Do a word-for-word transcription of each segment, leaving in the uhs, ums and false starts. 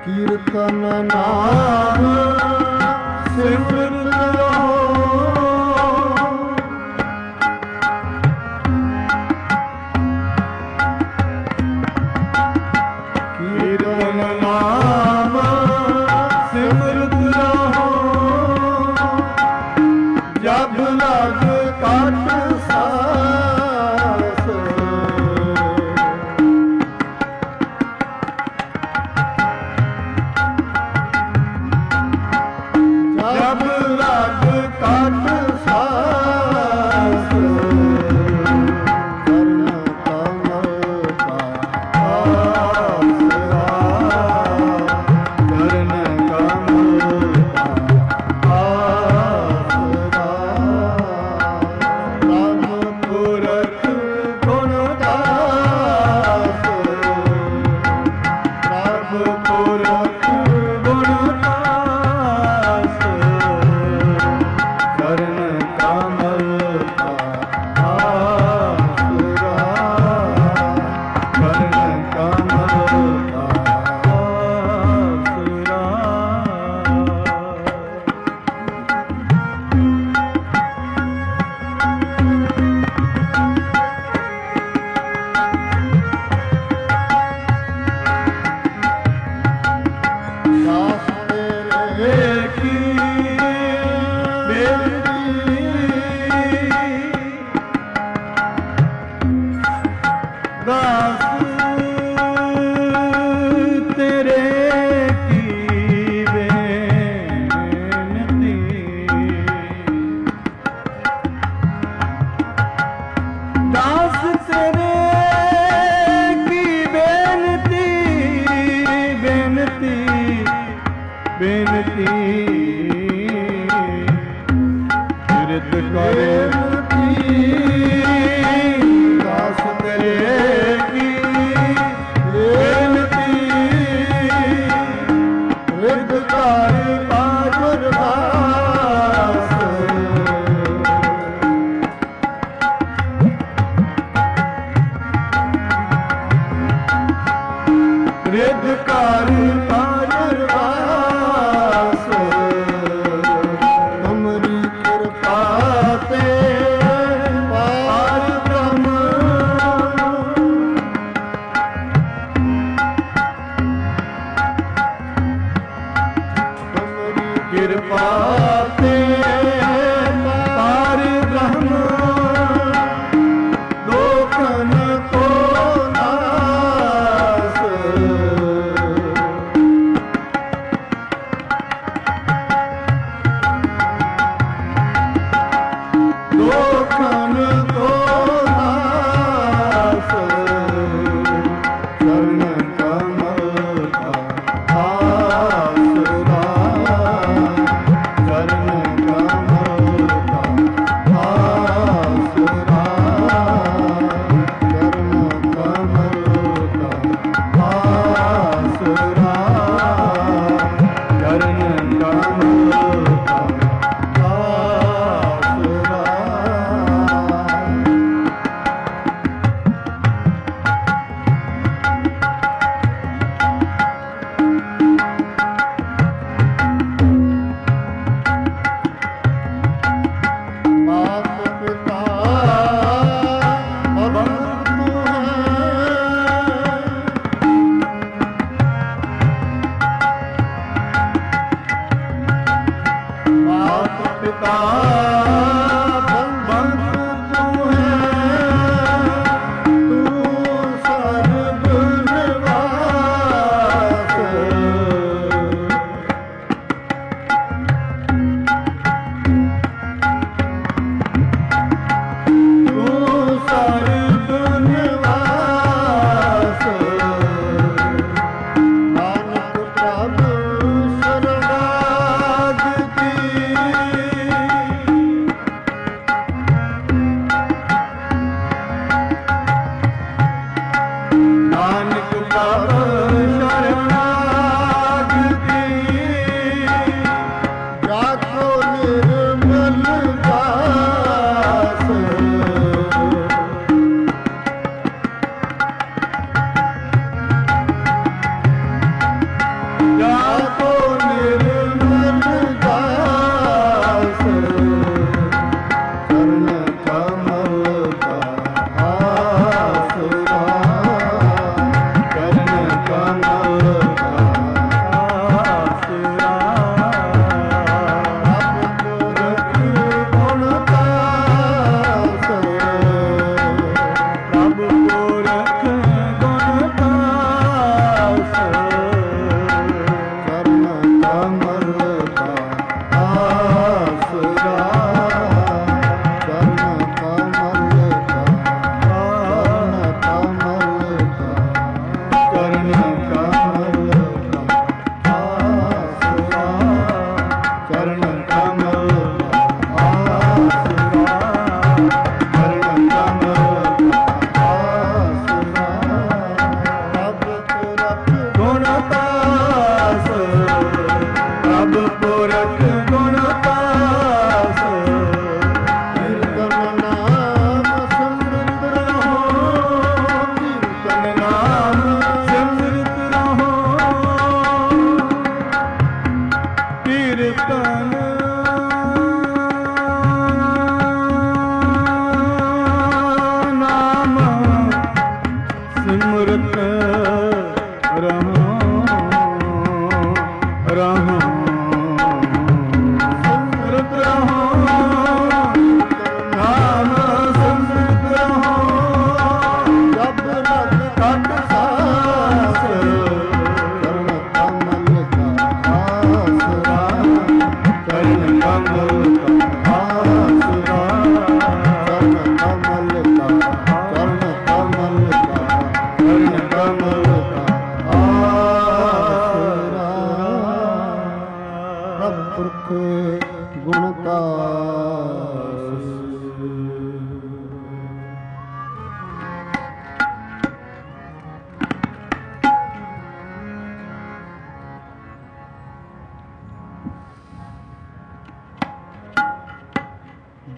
ਕੀਰਤਨ ਨਾਮ ਸਿਮਰਤ ਰਹੋ। ਕੀਰਤਨ ਨਾਮ ਸਿਮਰਤ ਰਹੋ। ਜਬ ਲਗ ਕਾਟ ਸਾਸ ਜਬ ਲਗ ਕਾਟ ਸਾਸ ਕਰਨ ਕਮਲ ਕਾ ਆਸਰਾ ਕਰਨ ਕਮਲ ਕਾ ਆਸਰਾ। ਰਾਮ ਪੁਰਖ ਗੁਣ ਦਾਸ ਪ੍ਰਭ ਪੁਰਖ ਗੁਣ ਦਾਸ ਕਰਨ ਕਮਲ ਕਾ ਆਸਰਾ ਕਰਨ ਕਮਲ ਕਾ ਆਸਰਾ। ਦਾਸ ਤੇਰੇ ਕੀ ਬੇਨਤੀ ਦਾਸ ਤੇਰੇ ਕੀ ਬੇਨਤੀ। ਦਾਸ ਤੇਰੇ ਕੀ ਬੇਨਤੀ ਬੇਨਤੀ ਬੇਨਤੀ ਕਿਰਤ ਕਰੇ ਦਾਸ ਤੇਰੇ ਕੀ ਬੇਨਤੀ। ਰਿਦ ਕਰ ਪਾਜੁਰ ਦਾਸ ਰਿਦ ਕਰ ਪਾਜੁਰ ਦਾਸ। ਤੁਮਰੀ ਕਿਰਪਾ ਤੇ ਪਾਰ ਬ੍ਰਹਮ ਤੁਮਰੀ ਕਿਰਪਾ ਤੇ ਪਾਰ ਬ੍ਰਹਮ ਲੋਕਨ ਕੋ ਨਾਸ। ਲੋਕਨ ਕੋ ਨਾਸ ਕਰਨ ਕਮਲ ਕਾ ਆਸਰਾ ਕਰਨ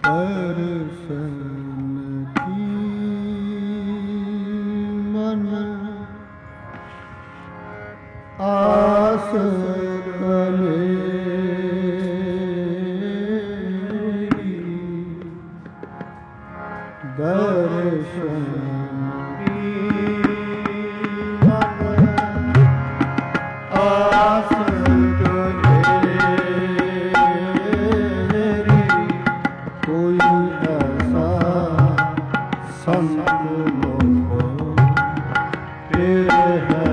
ਦਰਸ਼ਨ ਕੀ ਮਨ ਆਸ ਕਲੇਗੀ ਦਰਸ਼ਨ ਕੀ ਮਨ ਆਸ ਕਲੇਗੀ ਕੋਈ ਐਸਾ ਸੰਤ ਲੋਕੋ ਫਿਰ ਹੈ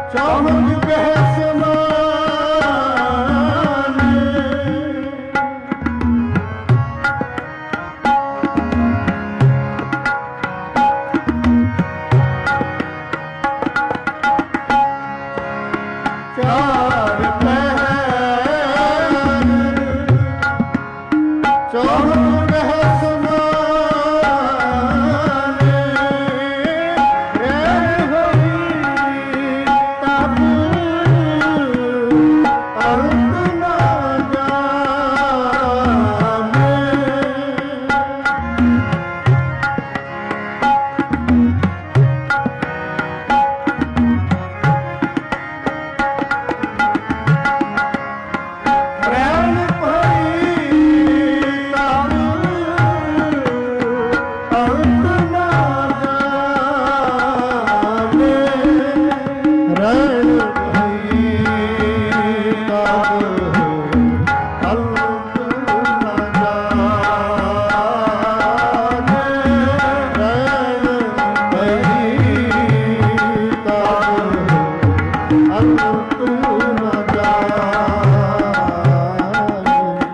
ਚੌਂਕ ਬਹਿ ਸਮਾਨ ਚਾਰ ਪਹਿਰ ਚੌਂਕ ਬਹਿ ਸਮਾਨ ਰਹਿ ਹੋਈ ਤਬ ਅੰਤ ਨਾ ਜਾਮੇ ਰਹਿਣ ਭਈ ਤਬ ਅੰਤ ਨਾ ਜਾਮੇ ਰਹਿਣ ਭਈ ਤਬ ਅੰਤ ਨਾ ਜਾਮੇ ਰਹਿਣ ਭਈ ਤਬ ਅੰਤ ਨਾ ਜਾਏ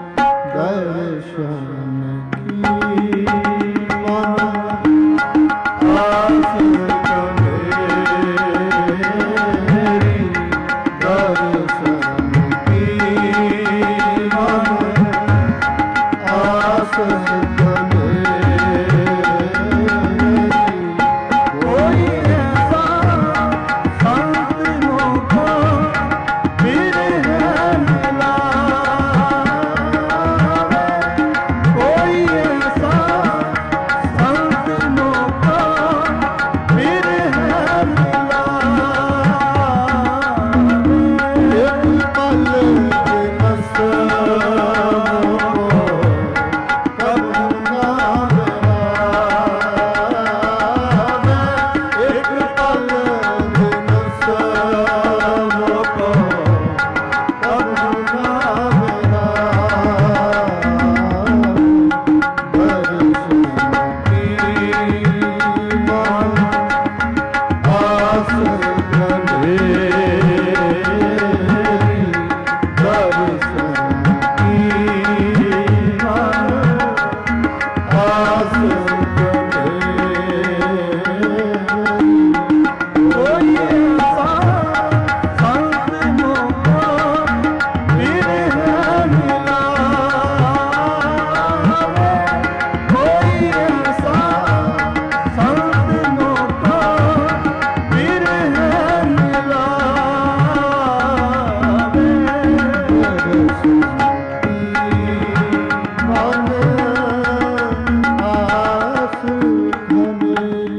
ਦਰਸ਼ਨ ਕੀ ਮਨ ਆਸ ਕਮੇਰੀ ਦਰਸ਼ਨ ਕੀ ਮਨ ਆਸ ਕਮੇਰੀ ਕੋਈ ਐਸਾ ਸੰਤ ਮੋਖੋ ਫਿਰ ਹੈ ਮਿਲਾਵੇ ਕੋਈ ਐਸਾ ਸੰਤ ਮੋਖੋ ਫਿਰ ਹੈ ਮਿਲਾਵੇ ਇੱਕ ਪਲ ਦੇ ਮਸਤੋ ਕਬ ਨਾ ਮਿਲਾਵੇ ਇੱਕ ਪਲ ਦੇ ਮਸਤੋ ਕਬ ਨਾ ਮਿਲਾਵੇ ਦਰਸ਼ਨ ਕੀ ਮਨ ਆਸ ਕਮੇਰੀ ਦਰਸ਼ਨ ਕੀ ਮਨ ਆਸ ਕਮੇਰੀ ਕੋਈ ਐਸਾ ਸੰਤ ਮੋਖੋ ਫਿਰ ਹੈ ਮਿਲਾਵੇ ਕੋਈ ਐਸਾ ਸੰਤ ਮੋਖੋ ਫਿਰ ਹੈ ਮਿਲਾਵੇ ਦਰਸ਼ਨ ਕੀ ਮਨ ਆਸ ਕਮੇਰੀ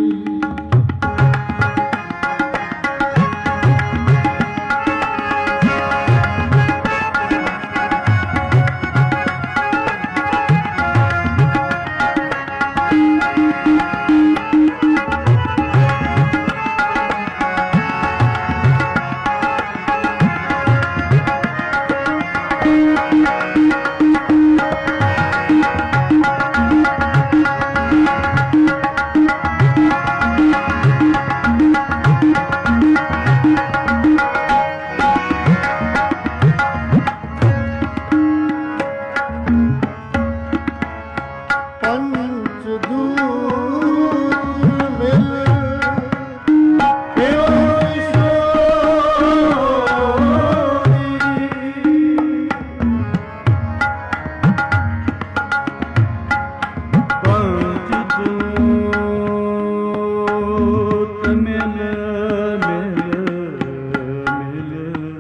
ਪੰਚ ਦੂਤ ਮਿਲ ਪਿਓ ਪੰਚ ਦੂਤ ਮਿਲ ਮਿਲ ਮਿਲ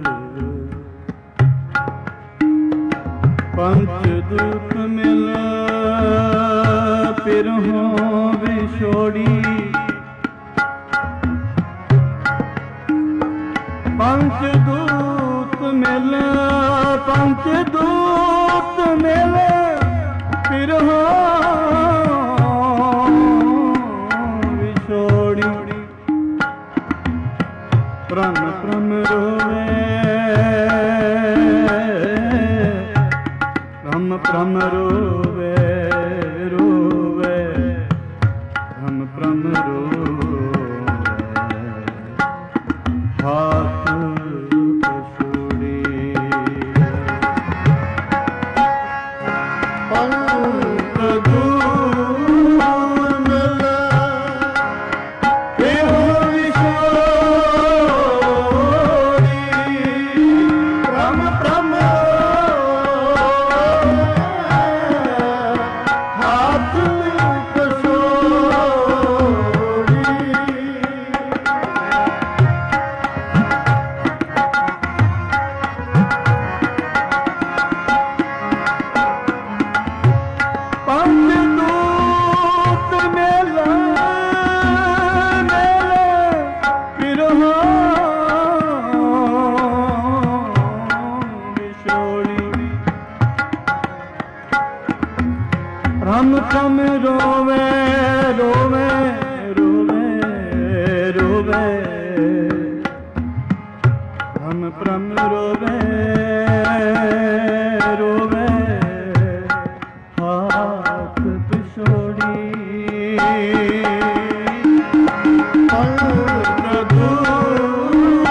ਪੰਚ ਦੂਤ ਮਿਲ ਪਿਰਹੋਂ ਵਿਛੋੜੀ ਪੰਚ ਦੂਤ ਮਿਲ ਪੰਚ ਦੂਤ ਮਿਲ ਪਿਰਹੋਂ ਵਿਛੋੜੀ ਪ੍ਰਮ ਪ੍ਰਮ ਰੋਵੇ ਪ੍ਰਮ ਪ੍ਰਮ ਰੋਵੇ ਰੋਵੇ ਪ੍ਰਮ ਪ੍ਰਮ ਰੋਵੇ ਹਾ ਹਾਥ ਪਛੋੜੀ ਪੰਥ ਦੂਰ ਮਿਲੇ ਇਹੋ ਵਿਛੋੜੀ ਪ੍ਰਮ ਪ੍ਰਮ ਹਾਥ ਪਛੋੜੀ ਪੰਜ ਦੂਤ ਮੇਲਾ ਮੇਲੇ ਪਿਰਹਾ ਵਿਛੋੜੀ ਰਮ ਰਮ ਰੋਵੇ ਰੋਵੇ ਰੋਵੇ ਰੋਵੇ ਰਮ ਪ੍ਰਮ ਰੋਵੇ ਰੋਵੇ ਹਾਥ ਪਿਛੋੜੀ ਪੰਥ ਦੂਰ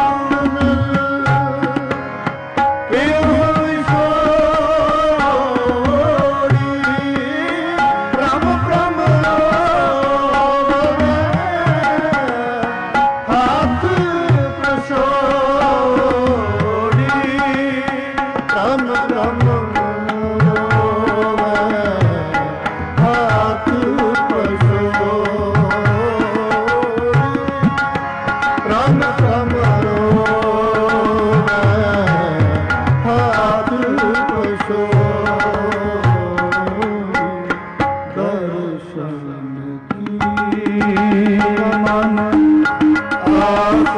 ਮਿਲੇ ਇਹੋ ਵਿਛੋੜੀ ਪ੍ਰਮ ਪ੍ਰਮ ਰੋਵੇ ਹਾਥ ਪਛੋੜੀ ਪ੍ਰਮ ਪ੍ਰਮ ਰੋਵੇ ਹਾਥ ਪਛੋੜੀ ਪ੍ਰਮ ਪ੍ਰਮ ਰੋਵੇ ਹਾਥ ਪਛੋੜੀ ਦਰਸ਼ਨ ਕੀ ਮਨ ਆਸ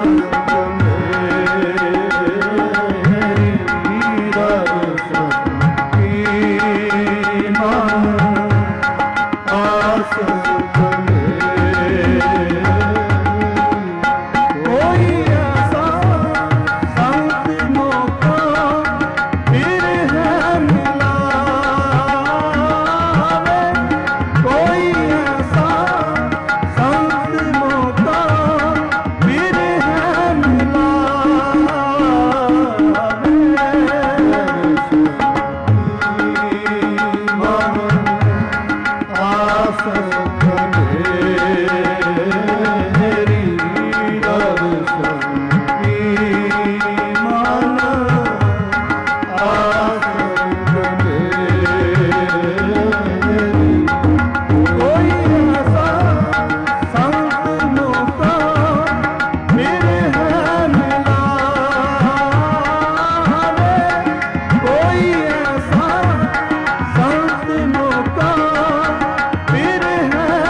ਮੇਰੀ ਦਰਸ਼ਨ ਕੀ ਮਨ ਆਸ ਮੇਰੀ ਕੋਈ ਐਸਾ ਸੰਤ ਮੌਕਾ ਫਿਰ ਹੈ ਮਿਲਾਵੇ ਕੋਈ ਐਸਾ ਸੰਤ ਮੌਕਾ ਫਿਰ ਹੈ ਮਿਲਾਵੇ ਆਸ ਮੇਰੀ ਦਰਸ਼ਨ ਕੀ ਮਨ ਆਸ ਮੇਰੀ ਕੋਈ ਐਸਾ ਸੰਤ ਮੌਕਾ ਫਿਰ ਹੈ ਮਿਲਾਵੇ ਕੋਈ ਐਸਾ ਸੰਤ ਮੌਕਾ ਫਿਰ ਹੈ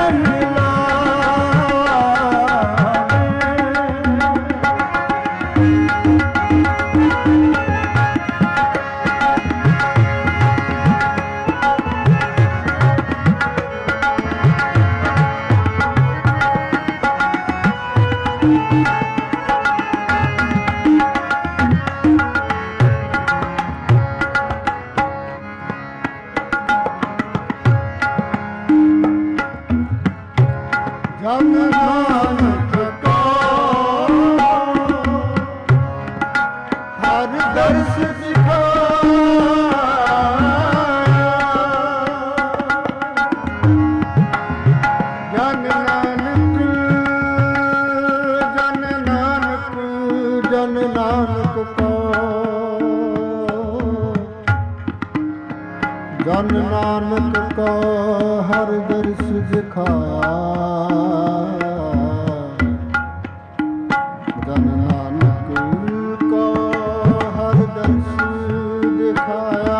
ਜਨ ਨਾਨਕ ਕੋ ਹਰ ਦਰਸ ਸਿਖਾਇਆ ਜਨ ਨਾਨਕ ਜਨ ਨਾਨਕ ਜਨ ਨਾਨਕ ਕੋ ਜਨ ਨਾਨਕ ਕੋ ਹਰ ਦਰਸ ਦਿਖਾਇਆ ਜਨ ਨਾਨਕ ਕੋ ਹਰ ਦਰਸ ਦਿਖਾਇਆ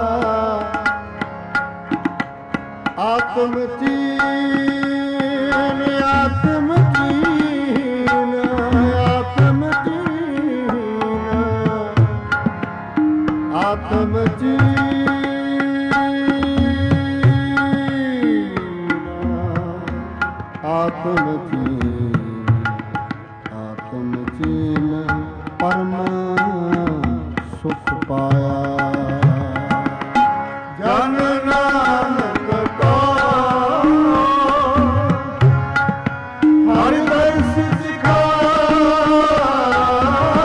ਆਤਮ ਚੀਨ ਆਤਮ ਚੀਨ ਆਤਮ ਚੀਨ ਆਤਮ ਚੀਨ ਆਤਮ ਚੀਨ ਆਤਮ ਚੀਨ ਪਰਮ ਸੁਖ ਪਾਇਆ ਜਨ ਨਾਨਕ ਕੋ ਹਰਿ ਦਰਸ ਸਿਖਾਇਆ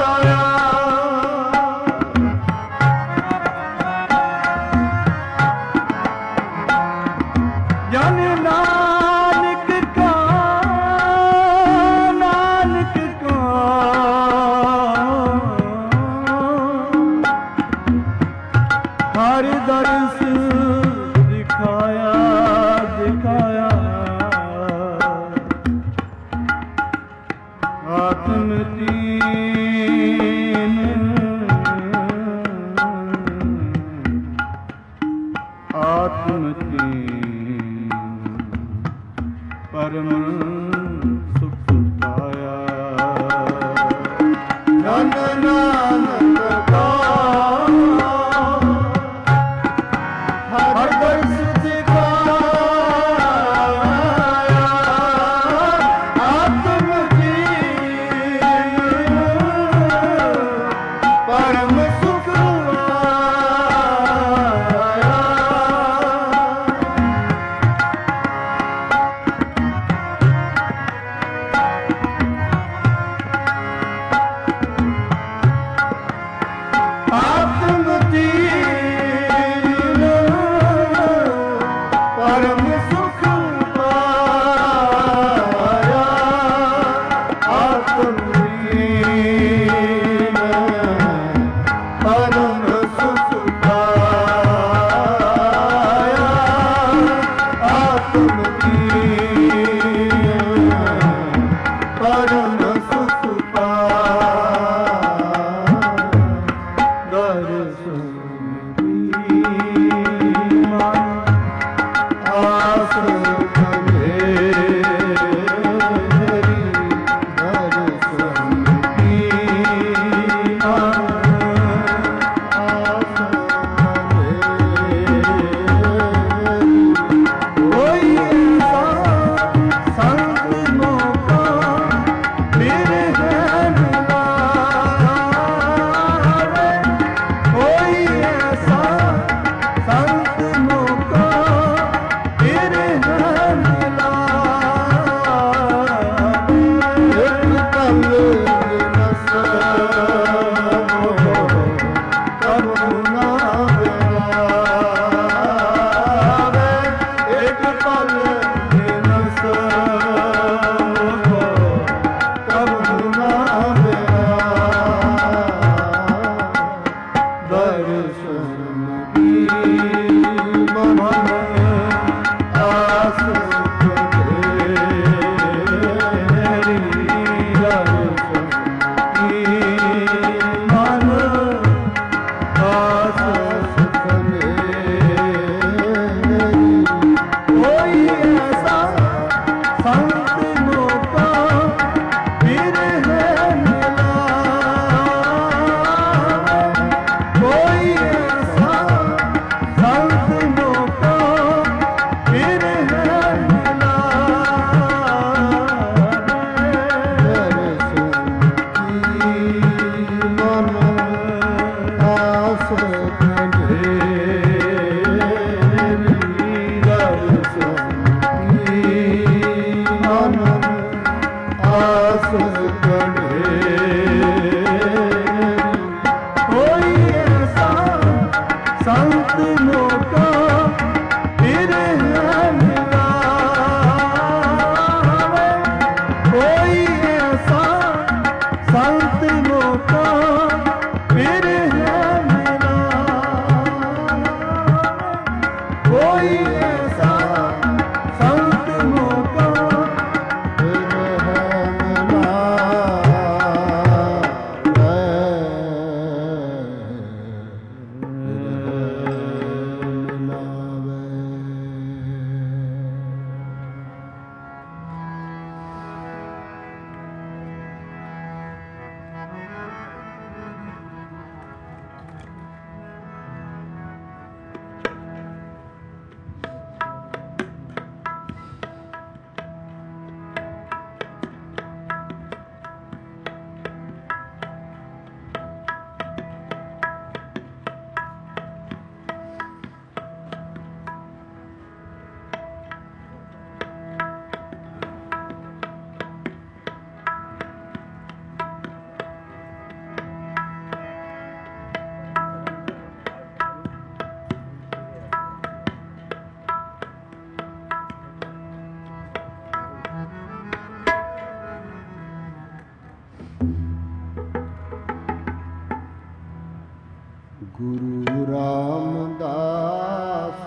गुरु रामदास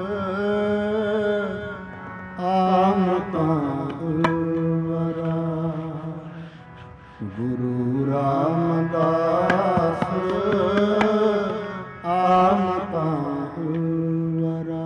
आमता उर्वरा, गुरु रामदास आमता उर्वरा।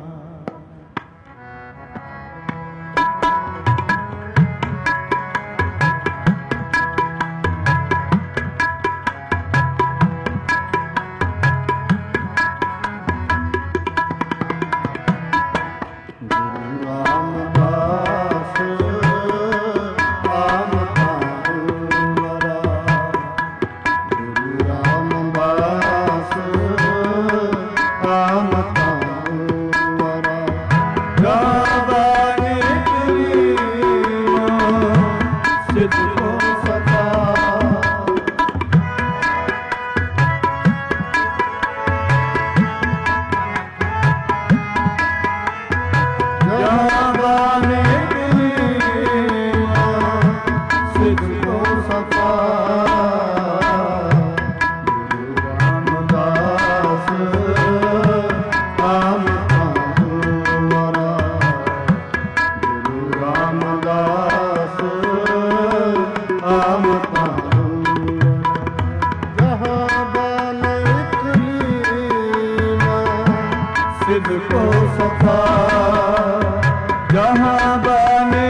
जहाँ बने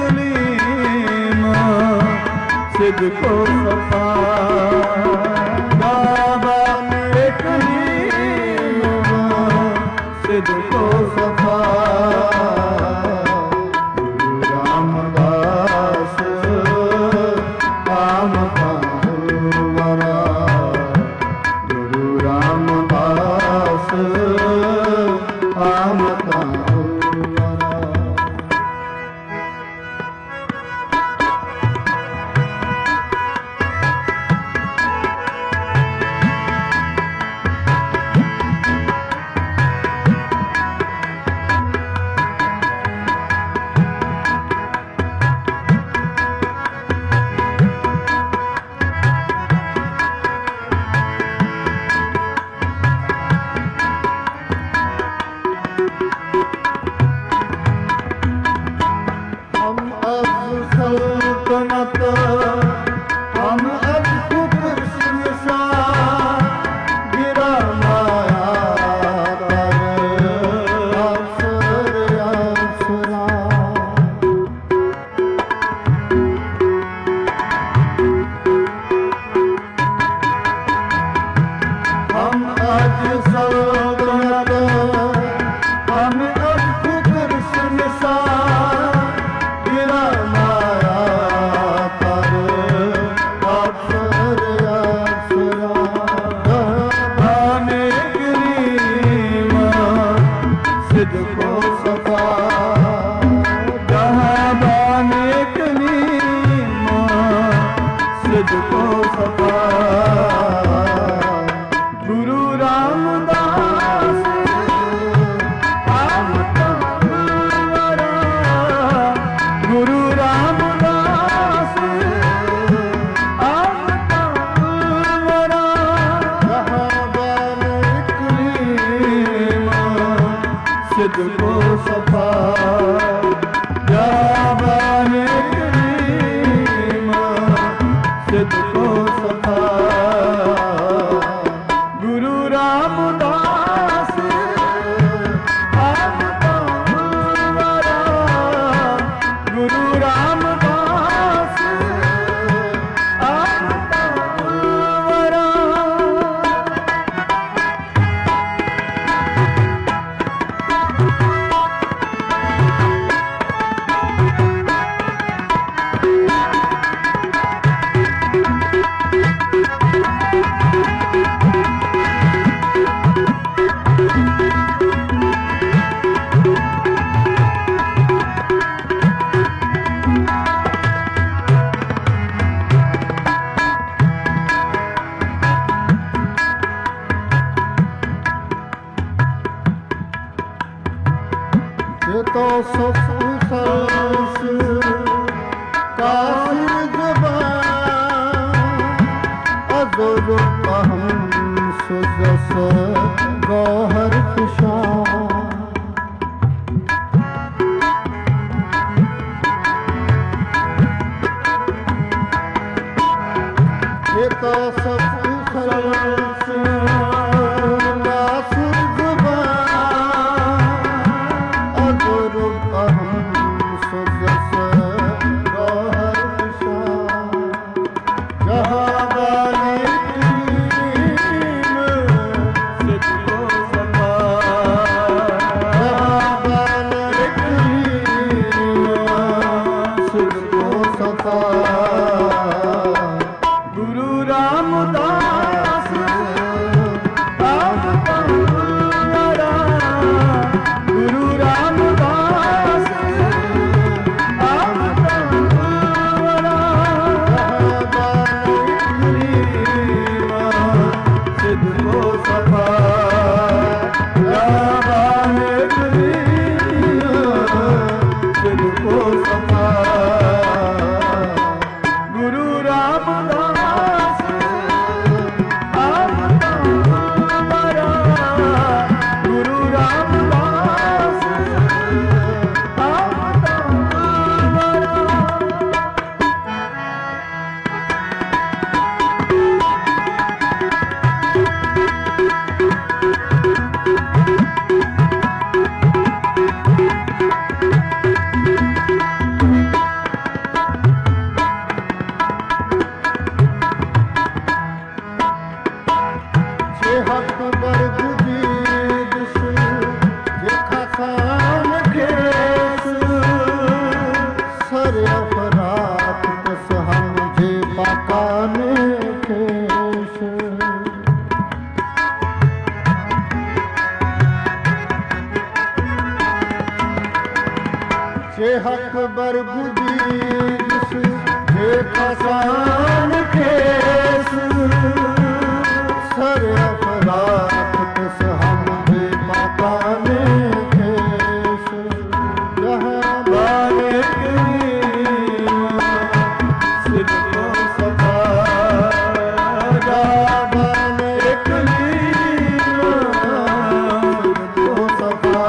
कलीमा सिद्ध को सफा, जहाँ बने कलीमा सिद्ध को सफा। गुरु रामदास आमता उर्वरा, गुरु रामदास आमता हम अद्भुत कृष्ण सा गिरा माया तर अवसर अवसरा। हम आज सौगत हम अद्भुत कृष्ण सा गिरा माया सिद्ध को सफा, जहाँ बने कलीमा सिद्ध को सफा। गुरु रामदास आमता उर्वरा, गुरु रामदास आमता उर्वरा। जहाँ बने कलीमा सिद्ध को सफा, जहाँ बने कलीमा सिद्ध को सफा। गुरु रामदास आमता उर्वरा, गुरु रामदास आमता उर्वरा। ये तो सब सर्वस कासिर जबान अज़ुर अहम सुस जस गौहर खुशा ये तो सब हक बर बुदीस हे फसान खेस सर अपराध तस हम दे मकाने खेस जहाँ बारिक सिद्धो सफा बारिक सिद्धो सफा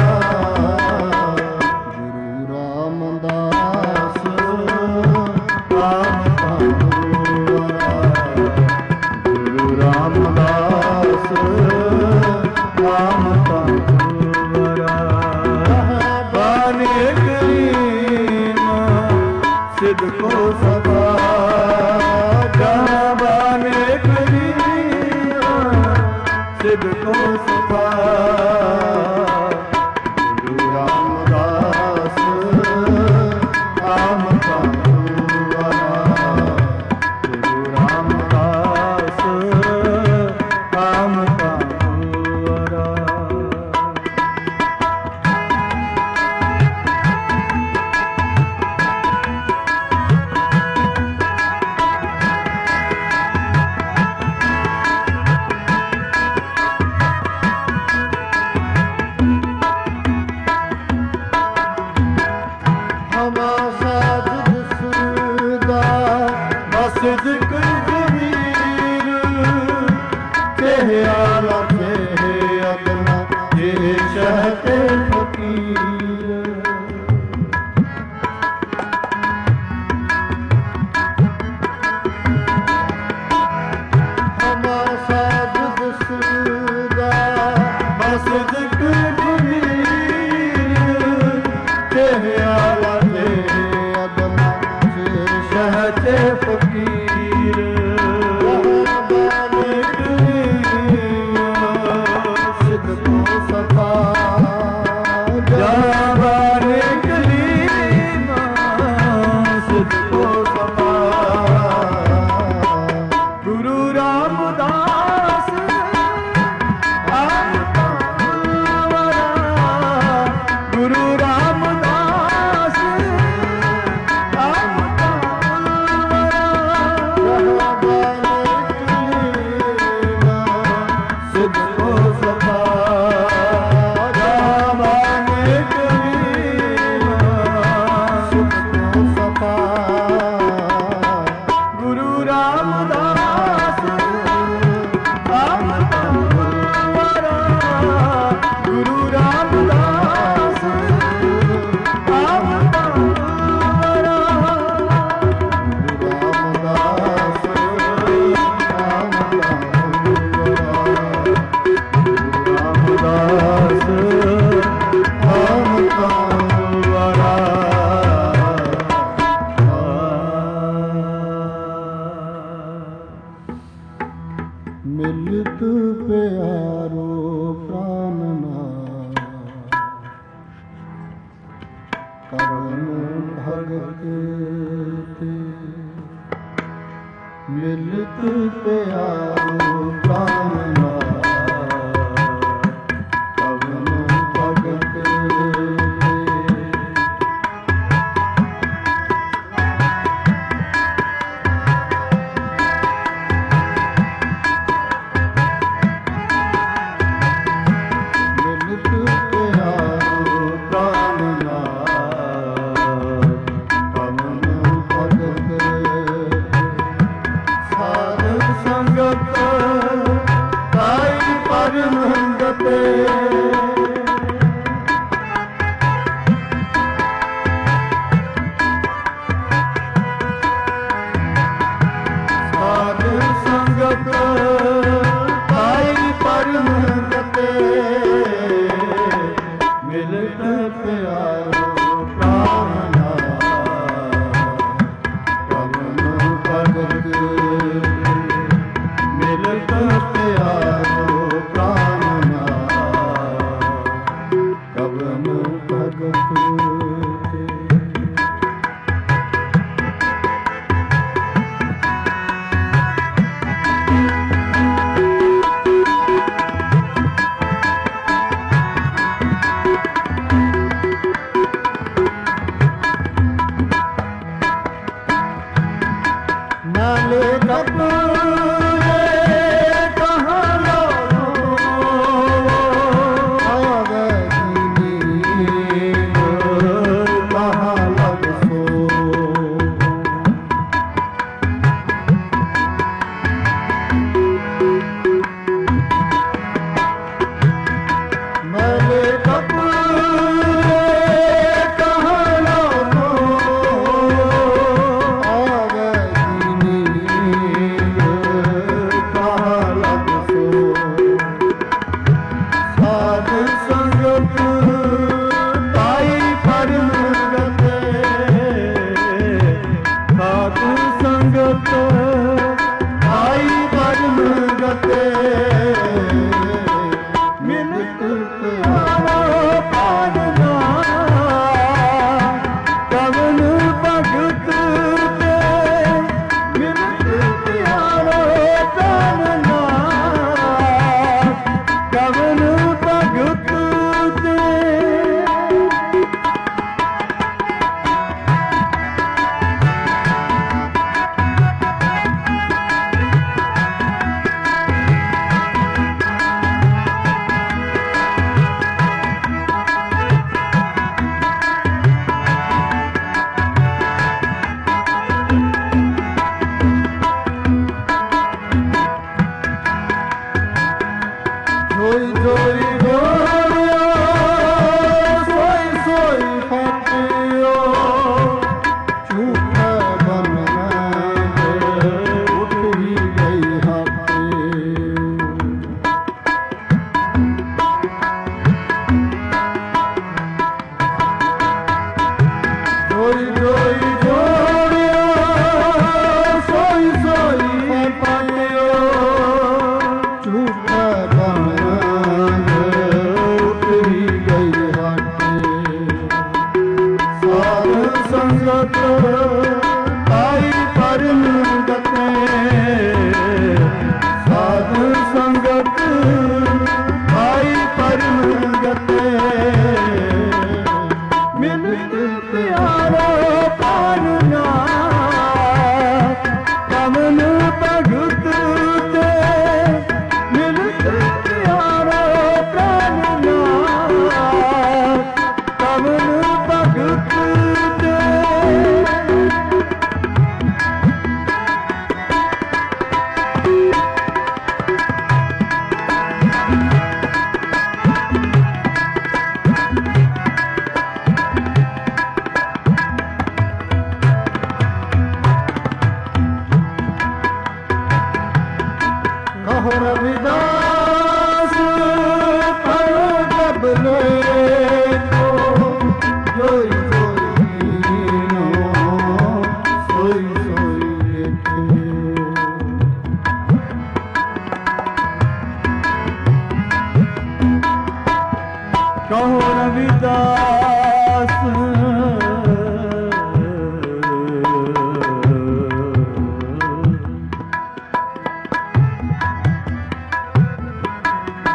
सिद्ध को सभा जाबाने करीमा सिद्ध को सभा गुरु रामदास राम का गुरु रामदास राम का गुरु रामदास ਮਿਲਤ ਪਿਆਰੋ ਪ੍ਰਾਨ ਨਾਮ ਕਰਨ ਭਗਤ ਤੇ ਮਿਲਤ ਪਿਆਰੋ ਪ੍ਰਾਨ ਨਾਮ ਕਰਨ ਭਗਤ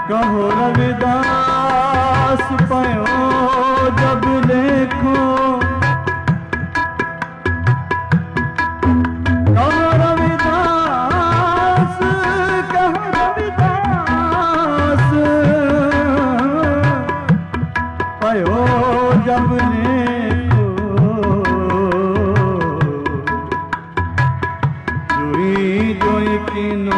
कहो रविदास पयो जब देखो, कहो रविदास, कहो रविदास पयो जब देखो, जोई जोई किनो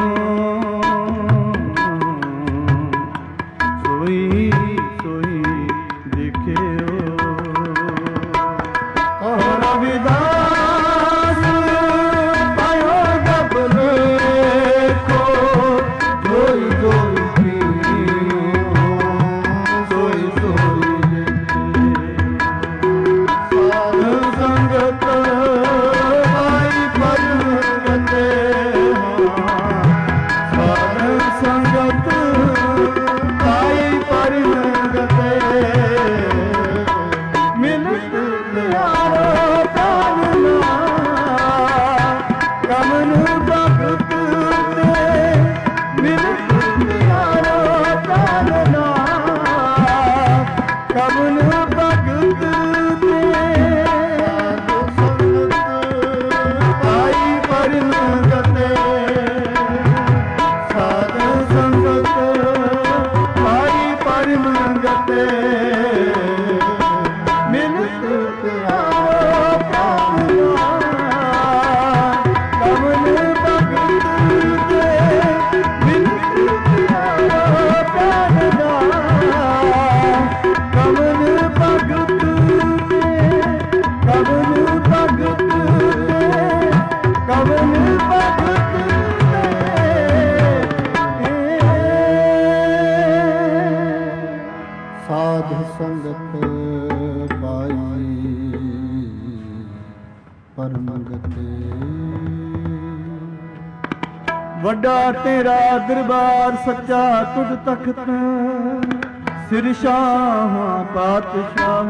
ਵੱਡਾ ਤੇਰਾ ਦਰਬਾਰ ਸੱਚਾ ਤੁਧ ਤਖਤ, ਸਿਰ ਸ਼ਾਹਾਂ ਪਾਤਸ਼ਾਹ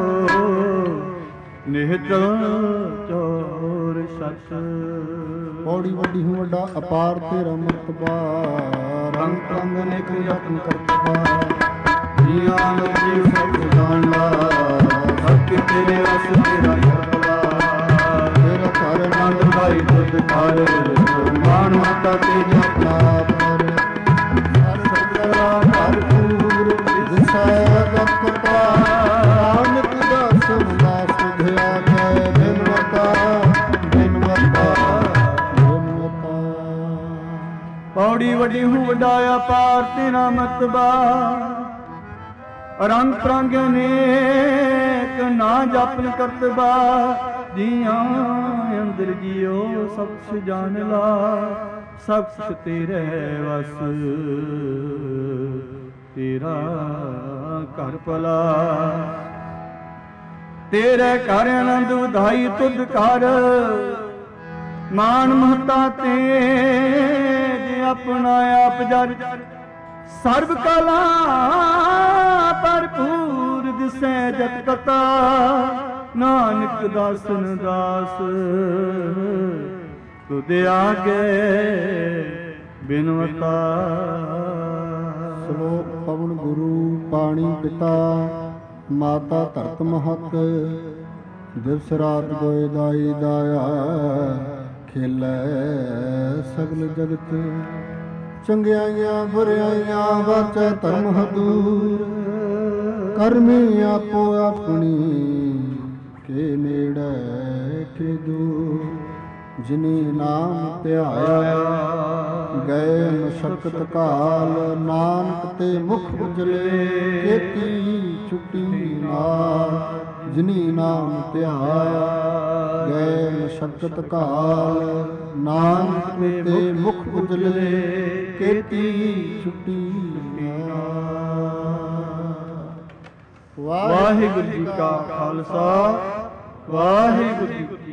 ਨਿਹਚਲ ਚੋਰ ਸਤ। ਪੌੜੀ ਵੱਡੀ ਹੂੰ ਵੱਡਾ ਅਪਾਰ ਤੇਰਾ ਮਰਤਬਾ, ਰੰਗ ਰੰਗ ਅਨੇਕ ਯਤਨ ਕਰਤਬਾ, ਜੀਆਂ ਲੱਗੀ ਸਭ ਜਾਣਦਾ, ਸਭ ਤੇਰੇ ਵਸ ਤੇਰਾ ਕਰਤਬਾ, ਤੇਰਾ ਘਰ ਨੰਦ ਭਾਈ ਤੁਧ ਘਰ, ਮਾਨ ਮਾਤਾ ਤੇ ਜਪਨਾ ਪਰ, ਹਰ ਸਤਰਾ ਭਰਪੂਰ ਦਿਸਾ ਰਖਤਾ, ਨਾਨਕ ਦਾਸ ਸਦਾ ਸੁਧਿਆ ਜੈ ਬਿਨਵਤਾ ਬਿਨਵਤਾ ਬਿਨਵਤਾ। ਪੌੜੀ ਵੱਡੀ ਹੂੰ ਵੱਡਾ ਅਪਾਰ ਤੇਰਾ ਮਰਤਬਾ, ਰੰਗ ਰੰਗ ਅਨੇਕ ਨਾ ਜਪਨ ਕਰਤਬਾ, ਜੀਆਂ ਅੰਦਰ ਜੀਓ ਸਭ ਕੁਛ ਜਾਣ ਲਾ, ਸਭ ਕੁਛ ਤੇਰੇ ਵਸ ਤੇਰਾ ਘਰ ਭਲਾ, ਤੇਰੇ ਘਰ ਆਨੰਦ ਵਧਾਈ ਤੁਧ ਘਰ, ਮਾਨ ਮਹਤਾ ਤੇ ਜੇ ਆਪਣਾ ਆਪ ਜਰ, ਸਰਬ ਕਲਾ ਭਰਪੂਰ ਦਿਸੈ ਜਤ ਕਤਾ, ਨਾਨਕ ਦਾਸਨ ਦਾਸ ਤੁਧ ਆਗੇ ਬਿਨਵਤਾ। ਸ਼ਲੋਕ ਪਵਨ ਗੁਰੂ ਪਾਣੀ ਪਿਤਾ, ਮਾਤਾ ਧਰਤ ਮਹਤ, ਦਿਵਸ ਰਾਤ ਗੋਏ ਦਾਈ ਦਾਇਆ, ਖੇਲੇ ਸਗਲ ਜਗਤ, ਚੰਗਿਆਈਆਂ ਬੁਰਿਆਈਆਂ ਵਾਚੈ ਧਰਮ ਹਦੂਰ, ਕਰਮੀ ਆਪੋ ਆਪਣੀ ਕੇ ਨੇੜੇ ਕੇ ਦੂਰ, ਜਿਨੀ ਨਾਮ ਧਿਆਇਆ ਗਏ ਮਸ਼ਕਤ ਕਾਲ, ਨਾਨਕ ਤੇ ਮੁਖ ਉਜਲੇ ਕੀਤੀ ਛੁੱਟੀ ਨਾਲ, ਜਿਨੀ ਨਾਮ ਧਿਆਇਆ ਗਏ ਮਸ਼ਕਤ ਕਾਲ, ਨਾਨਕ ਤੇ ਮੁਖ ਉਜਲੇ ਕੀਤੀ ਛੁੱਟੀ ਨਾਲ। ਵਾਹਿਗੁਰੂ ਜੀ ਕਾ ਖਾਲਸਾ, ਵਾਹਿਗੁਰੂ ਜੀ